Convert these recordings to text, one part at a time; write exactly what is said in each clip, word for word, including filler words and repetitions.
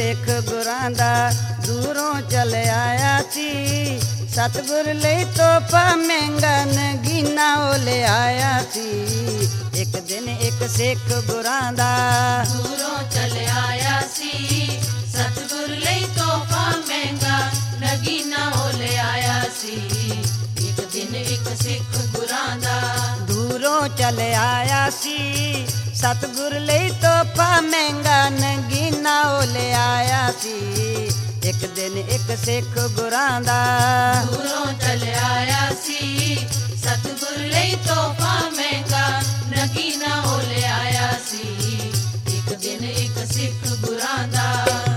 ਸਿੱਖ ਗੁਰਾਂ ਦਾ ਦੂਰੋਂ ਚੱਲ ਆਇਆ ਸੀ। ਸਤਿਗੁਰ ਲਈ ਤੋਹਫਾ ਮਹਿੰਗਾ ਨਗੀਨਾ ਉਹ ਲਿਆਇਆ ਸੀ। ਇੱਕ ਦਿਨ ਇੱਕ ਸਿੱਖ ਗੁਰਾਂ ਦਾ ਦੂਰੋਂ ਚੱਲ ਆਇਆ ਸੀ। ਸਤਿਗੁਰ ਲਈ ਤੋਹਫਾ ਮਹਿੰਗਾ ਨਗੀਨਾ ਉਹ ਲਿਆਇਆ ਸੀ। ਇੱਕ ਦਿਨ ਇੱਕ ਸਿੱਖ ਗੁਰਾਂ ਦਾ ਦੂਰੋਂ ਚੱਲ ਆਇਆ ਸੀ। ਸਤਿਗੁਰ ਲਈ ਤੋਹਫਾ ਮਹਿੰਗਾ ਨਗੀਨਾ ਉਹ ਲਿਆਇਆ ਸੀ। ਇੱਕ ਦਿਨ ਇੱਕ ਸਿੱਖ ਗੁਰਾਂ ਦਾ ਦੂਰੋਂ ਚੱਲ ਆਇਆ ਸੀ। ਸਤਿਗੁਰ ਲਈ ਤੋਹਫਾ ਮਹਿੰਗਾ ਨਗੀਨਾ ਉਹ ਲਿਆਇਆ ਸੀ। ਇੱਕ ਦਿਨ ਇੱਕ ਸਿੱਖ ਗੁਰਾਂ ਦਾ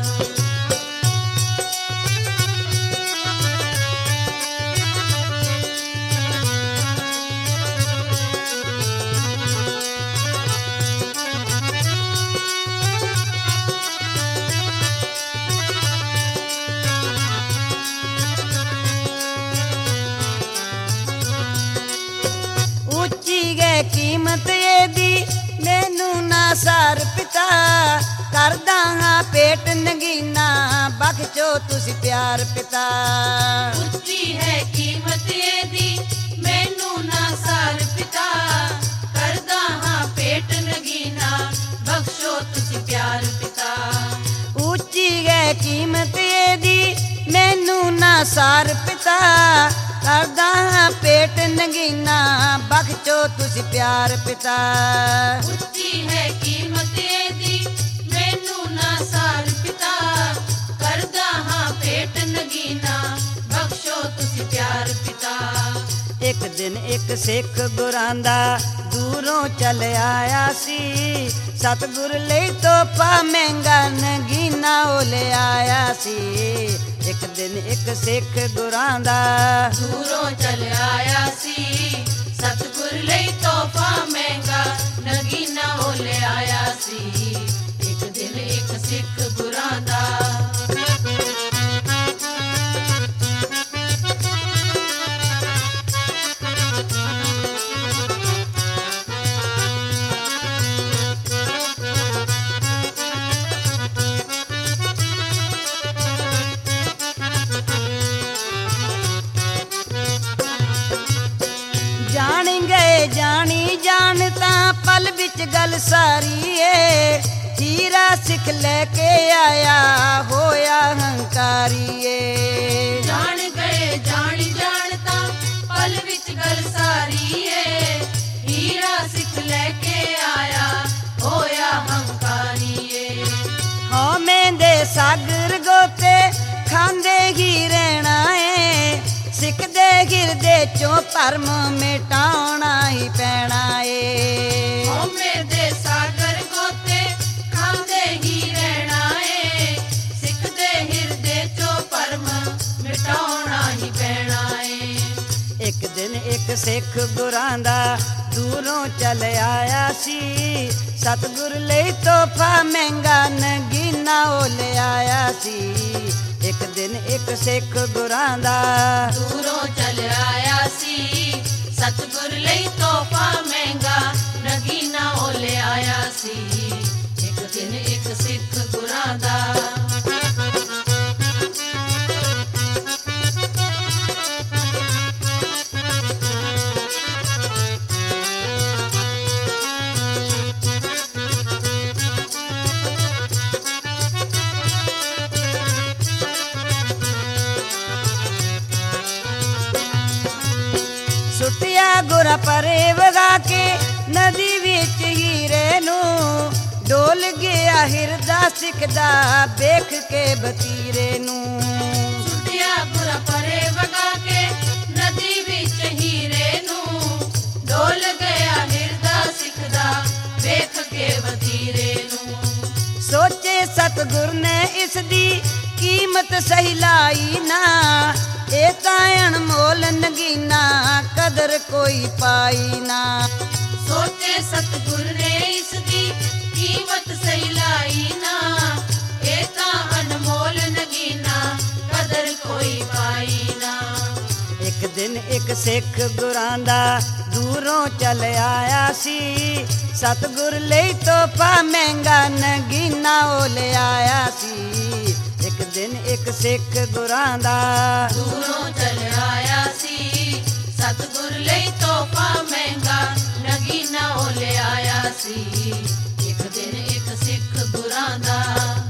ਕੀਮਤ ਇਹਦੀ ਮੈਨੂੰ ਨਾ ਸਾਰ ਪਿਤਾ। ਕਰਦਾ ਹਾਂ ਪੇਟ ਨਗੀਨਾ ਬਖਸ਼ੋ ਤੁਸੀਂ ਪਿਆਰ ਪਿਤਾ। ਉੱਚੀ ਹੈ ਕੀਮਤ ਇਹਦੀ ਮੈਨੂੰ ਨਾ ਸਾਰ ਪਿਤਾ। ਕਰਦਾ ਹਾਂ ਪੇਟ ਨਗੀਨਾ ਬਖਸ਼ੋ ਤੁਸੀਂ ਪਿਆਰ ਪਿਤਾ। ਉੱਚੀ ਹੈ ਕੀਮਤ ਇਹਦੀ ਮੈਨੂੰ ਨਾ ਸਾਰ ਪਿਤਾ। ਕਰਦਾ ਹਾਂ ਪੇਟ ਨਗੀਨਾ ਬਖਸ਼ੋ ਤੁਸੀਂ ਪਿਆਰ ਪਿਤਾ। ਉੱਚੀ ਹੈ ਕੀਮਤ ਇਹਦੀ ਮੈਨੂੰ ਨਾ ਸਾਰ ਪਿਤਾ। ਕਰਦਾ ਹਾਂ ਪੇਟ ਨਗੀਨਾ ਬਖਸ਼ੋ ਤੁਸੀਂ ਪਿਆਰ ਪਿਤਾ। ਇੱਕ ਦਿਨ ਇੱਕ ਸਿੱਖ ਗੁਰਾਂ ਦਾ ਦੂਰੋਂ ਚੱਲ ਆਇਆ ਸੀ। ਸਤਿਗੁਰ ਲਈ ਤੋਹਫਾ ਮਹਿੰਗਾ ਨਗੀਨਾ ਉਹ ਲਿਆਇਆ ਸੀ। ਇੱਕ ਦਿਨ ਇੱਕ ਸਿੱਖ ਗੁਰਾਂ ਦਾ ਦੂਰੋਂ ਚੱਲ ਆਇਆ ਸੀ। ਸਤਿਗੁਰ ਲਈ ਤੋਹਫਾ ਮਹਿੰਗਾ ਨਗੀਨਾ ਉਹ ਲਿਆਇਆ ਸੀ। ਇੱਕ ਦਿਨ ਇੱਕ ਸਿੱਖ ਗੁਰਾਂ ਦਾ ਜਾਣੀ ਜਾਣ ਤਾਂ ਪਲ ਵਿੱਚ ਗੱਲ ਸਾਰੀ ਏ। ਹੀਰਾ ਸਿੱਖ ਲੈ ਕੇ ਆਇਆ ਹੋਇਆ ਹੰਕਾਰੀ ਏ। ਜਾਣ ਗਏ ਜਾਣੀ ਜਾਣ ਤਾਂ ਪਲ ਵਿੱਚ ਗੱਲ ਸਾਰੀ ਏ। ਹੀਰਾ ਸਿੱਖ ਲੈ ਕੇ ਆਇਆ ਹੋਇਆ ਹੰਕਾਰੀ ਏ। ਹਉਮੈ ਦੇ ਸਾਗਰ ਗੋਤੇ ਖਾਂਦੇ ਹੀ ਰਹਿਣਾ ਏ। ਸਿੱਖ ਦੇ ਹਿਰਦੇ ਚੋਂ ਭਰਮ ਮਿਟਾਉਣਾ ਹੀ ਪੈਣਾ ਏ। ਹਉਮੈ ਦੇ ਸਾਗਰ ਗੋਤੇ ਖਾਂਦੇ ਹੀ ਰਹਿਣਾ ਏ। ਸਿੱਖ ਦੇ ਹਿਰਦੇ ਚੋਂ ਭਰਮ ਮਿਟਾਉਣਾ ਹੀ ਪੈਣਾ ਏ। ਇੱਕ ਦਿਨ ਇੱਕ ਸਿੱਖ ਗੁਰਾਂ ਦਾ ਦੂਰੋਂ ਚੱਲ ਆਇਆ ਸੀ। ਸਤਿਗੁਰ ਲਈ ਤੋਹਫਾ ਮਹਿੰਗਾ ਨਗੀਨਾ ਉਹ ਲਿਆਇਆ ਸੀ। ਇੱਕ ਦਿਨ ਇੱਕ ਸਿੱਖ ਗੁਰਾਂ ਦਾ ਦੂਰੋਂ ਚੱਲ ਆਇਆ ਸੀ। ਸਤਿਗੁਰ ਲਈ ਤੋਹਫਾ ਮਹਿੰਗਾ ਨਗੀਨਾ ਉਹ ਲਿਆਇਆ ਸੀ। ਇੱਕ ਦਿਨ ਇੱਕ ਸਿੱਖ ਗੁਰਾਂ ਦਾ ਸੁੱਟਿਆ ਗੁਰਾਂ ਪਰੇ ਵਗਾ ਕੇ ਨਦੀ ਵਿੱਚ ਹੀਰੇ ਨੂੰ। ਡੋਲ ਗਿਆ ਹਿਰਦਾ ਸਿੱਖ ਦਾ ਵੇਖ ਕੇ ਬਤੀਰੇ ਨੂੰ। ਸੁੱਟਿਆ ਗੁਰਾਂ ਪਰੇ ਵਗਾ ਕੇ ਨਦੀ ਵਿੱਚ ਹੀਰੇ ਨੂੰ। ਡੋਲ ਗਿਆ ਹਿਰਦਾ ਸਿੱਖ ਦਾ ਵੇਖ ਕੇ ਬਤੀਰੇ ਨੂੰ। ਸੋਚੇ ਸਤਿਗੁਰ ਨੇ ਇਸ ਦੀ ਕੀਮਤ ਸਹੀ ਲਾਈ ਨਾ। ਇਹ ਤਾਂ ਅਣਮੋਲ ਨਗੀਨਾ ਕਦਰ ਕੋਈ ਪਾਈ ਨਾ। ਸੋਚੇ ਸਤਿਗੁਰ ਨੇ ਇਸ ਦੀ ਕੀਮਤ ਸਹੀ ਲਾਈ ਨਾ। ਇਹ ਤਾਂ ਅਨਮੋਲ ਨਗੀਨਾ ਕਦਰ ਕੋਈ ਪਾਈ ਨਾ। ਇੱਕ ਦਿਨ ਇੱਕ ਸਿੱਖ ਗੁਰਾਂ ਦਾ ਦੂਰੋਂ ਚੱਲ ਆਇਆ ਸੀ। ਸਤਿਗੁਰ ਲਈ ਤੋਹਫਾ ਮਹਿੰਗਾ ਨਗੀਨਾ ਉਹ ਲਿਆਇਆ ਸੀ। ਦਿਨ ਇੱਕ ਸਿੱਖ ਗੁਰਾਂ ਦਾ ਦੂਰੋਂ ਚੱਲ ਆਇਆ ਸੀ, ਸਤਿਗੁਰ ਲਈ ਤੋਹਫਾ ਮਹਿੰਗਾ ਨਗੀਨਾ ਉਹ ਲਿਆਇਆ ਸੀ। ਇੱਕ ਦਿਨ ਇੱਕ ਸਿੱਖ ਗੁਰਾਂ ਦਾ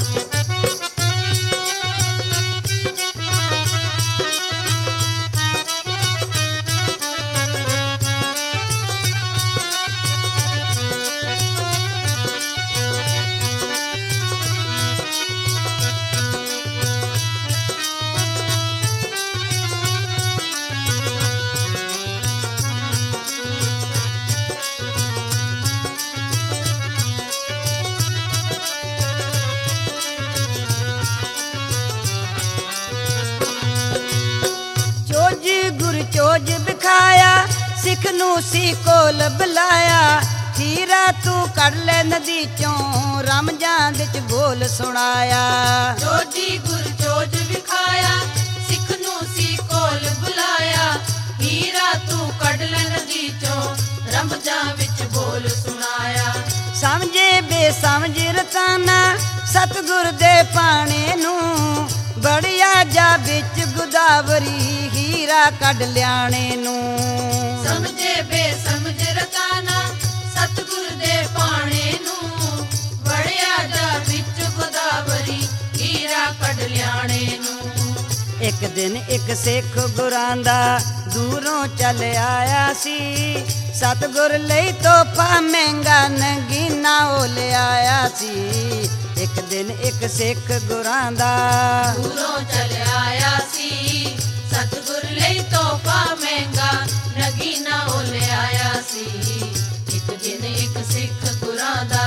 ਚੋਜ ਵਿਖਾਇਆ, ਸਿੱਖ ਨੂੰ ਸੀ ਕੋਲ ਬੁਲਾਇਆ। ਹੀਰਾ ਤੂੰ ਕੱਢ ਲੈ ਨਦੀ ਚੋਂ, ਰਮਜ਼ਾਨ ਵਿੱਚ ਬੋਲ ਸੁਣਾਇਆ। ਚੋਜੀ ਗੁਰ ਚੋਜ ਵਿਖਾਇਆ, ਸਿੱਖ ਨੂੰ ਸੀ ਕੋਲ ਬੁਲਾਇਆ। ਹੀਰਾ ਤੂੰ ਕੱਢ ਲੈ ਨਦੀ ਚੋਂ, ਰਮਜ਼ਾਨ ਵਿੱਚ ਬੋਲ ਸੁਣਾਇਆ। ਸਮਝੇ ਬੇਸਮਝ ਰਤਾਨਾ ਸਤਿਗੁਰ ਦੇ ਪਾਣੇ ਨੂੰ, ਬੜਿਆ ਜਾ ਵਿੱਚ ਗੁਦਾਵਰੀ ਹੀਰਾ ਕੱਢ ਲਿਆਣੇ ਨੂੰ। ਸਮਝੇ ਬੇਸਮਝ ਰਤਾਨਾ ਸਤਿਗੁਰ ਦੇ ਪਾਣੇ ਨੂੰ, ਬੜਿਆ ਜਾ ਵਿੱਚ ਗੁਦਾਵਰੀ ਹੀਰਾ ਕੱਢ ਲਿਆਣੇ ਨੂੰ। ਇੱਕ ਦਿਨ ਇੱਕ ਸਿੱਖ ਗੁਰਾਂ ਦਾ ਦੂਰੋਂ ਚੱਲ ਆਇਆ ਸੀ, ਸਤਿਗੁਰ ਲਈ ਤੋਹਫਾ ਮਹਿੰਗਾ ਨਗੀਨਾ ਉਹ ਲਿਆਇਆ ਸੀ। ਇੱਕ ਦਿਨ ਇੱਕ ਸਿੱਖ ਗੁਰਾਂ ਦਾ ਦੂਰੋਂ ਚੱਲ ਆਇਆ ਸੀ, ਸਤਿਗੁਰ ਲਈ ਤੋਹਫਾ ਮਹਿੰਗਾ ਨਗੀਨਾ ਉਹ ਲਿਆਇਆ ਸੀ। ਇੱਕ ਦਿਨ ਇੱਕ ਸਿੱਖ ਗੁਰਾਂ ਦਾ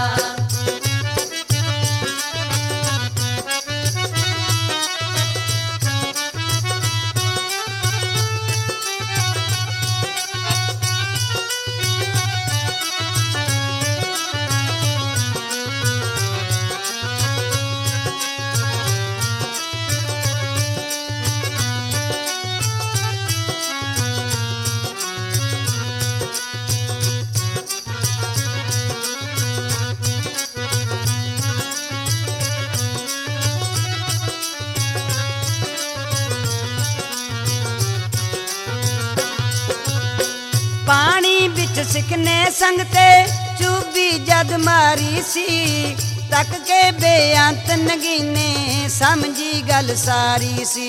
ਪਾਣੀ ਵਿੱਚ ਸਿੱਖ ਨੇ ਸੰਗ ਤੇ ਚੁੱਭੀ ਜਦ ਮਾਰੀ ਸੀ, ਤੱਕ ਕੇ ਬੇਅੰਤ ਨਗੀਨੇ ਸਮਝੀ ਗੱਲ ਸਾਰੀ ਸੀ।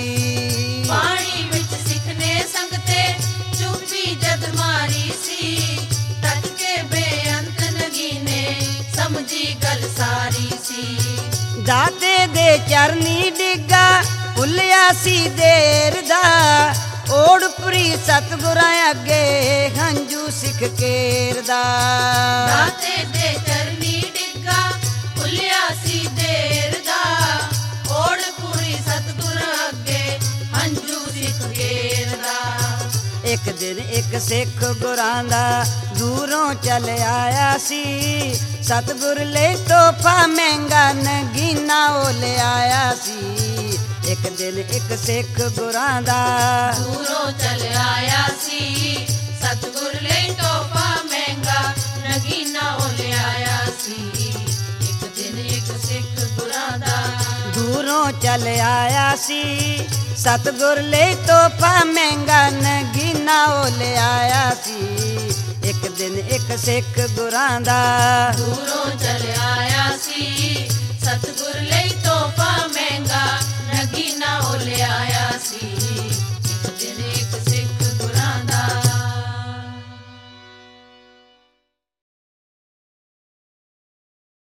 ਪਾਣੀ ਵਿੱਚ ਸਿੱਖ ਨੇ ਸੰਗ ਤੇ ਚੁੱਭੀ ਜਦ ਮਾਰੀ ਸੀ, ਤੱਕ ਕੇ ਬੇਅੰਤ ਨਗੀਨੇ ਸਮਝੀ ਗੱਲ ਸਾਰੀ ਸੀ। ਦਾਤੇ ਦੇ ਚਰਨੀ ਡਿੱਗਾ ਭੁੱਲਿਆ ਸੀ ਦੇਰ ਦਾ, ਓੜਪੁਰੀ ਸਤਿਗੁਰਾਂ ਅੱਗੇ ਹੰਝੂ ਸਿੱਖ ਕੇਰਦਾ। ਦਾਤੇ ਦੇ ਚਰਨੀ ਡਿੱਗਾ ਭੁੱਲਿਆ ਸੀ ਦੇਰ ਦਾ, ਓੜਪੁਰੀ ਸਤਿਗੁਰਾਂ ਅੱਗੇ ਹੰਝੂ ਸਿੱਖ ਕੇਰਦਾ। ਇੱਕ ਦਿਨ ਇੱਕ ਸਿੱਖ ਗੁਰਾਂ ਦਾ ਦੂਰੋਂ ਚੱਲ ਆਇਆ ਸੀ, ਸਤਿਗੁਰ ਲਈ ਤੋਹਫਾ ਮਹਿੰਗਾ ਨਗੀਨਾ ਉਹ ਲਿਆਇਆ ਸੀ। ਇੱਕ ਦਿਨ ਇੱਕ ਸਿੱਖ ਗੁਰਾਂ ਦਾ ਦੂਰੋਂ ਚੱਲ ਆਇਆ ਸੀ, ਸਤਿਗੁਰ ਲਈ ਤੋਹਫਾ ਮਹਿੰਗਾ ਨਗੀਨਾ ਉਹ ਲਿਆਇਆ ਸੀ। ਇੱਕ ਦਿਨ ਇੱਕ ਸਿੱਖ ਗੁਰਾਂ ਦਾ ਦੂਰੋਂ ਚੱਲ ਆਇਆ ਸੀ, ਸਤਿਗੁਰ ਲਈ ਤੋਹਫਾ ਮਹਿੰਗਾ ਨਗੀਨਾ ਉਹ ਲਿਆਇਆ ਸੀ। ਇੱਕ ਦਿਨ ਇੱਕ ਸਿੱਖ ਗੁਰਾਂ ਦਾ ਦੂਰੋਂ ਚੱਲ ਆਇਆ ਸੀ, ਸਤਿਗੁਰ ਲਈ ਤੋਹਫਾ ਮਹਿੰਗਾ ਨਗੀਨਾ ਉਹ ਲਿਆਇਆ ਸੀ।